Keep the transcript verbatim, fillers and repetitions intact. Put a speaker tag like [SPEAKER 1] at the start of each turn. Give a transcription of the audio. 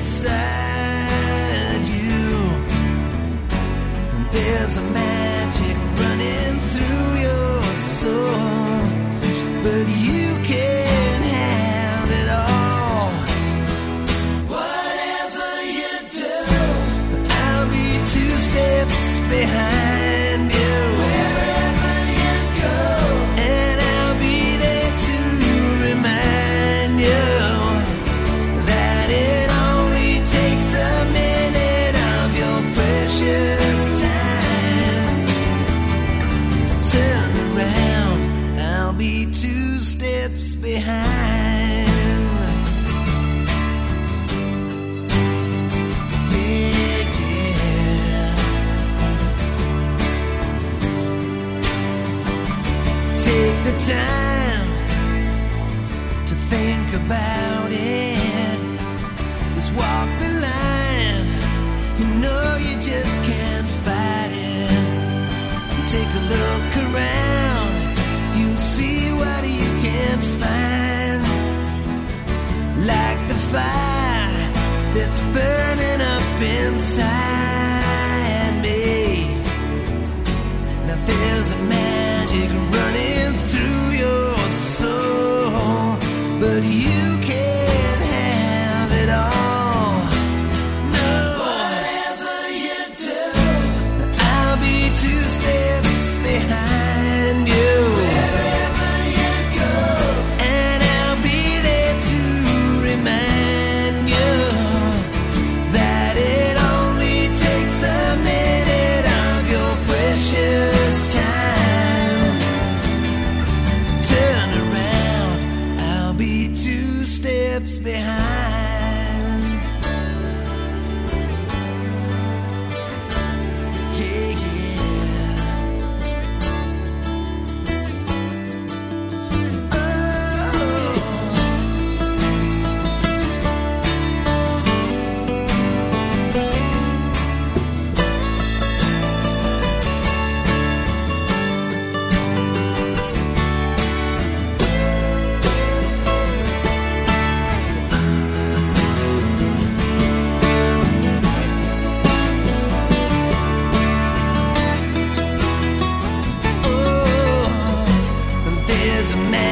[SPEAKER 1] beside you. There's a magic running through your soul, but you can't have it all. Whatever you do, I'll be two steps behind you. Wherever you go, and I'll be there to remind you that it only takes a minute of your precious time to turn around. I'll be two steps behind. Yeah, yeah. Take the time to think about it. Just walk the line. You know you just can't fight it. Take a look around. You'll see what you can find. Like the fire that's burning up inside me. Now there's a magic running through your soul, but you can't have it all. No. Whatever you do, I'll be two steps behind you. Wherever you go, and I'll be there to remind you that it only takes a minute of your precious time to turn around. I'll be two steps behind. Yeah, yeah. Oh, there's a man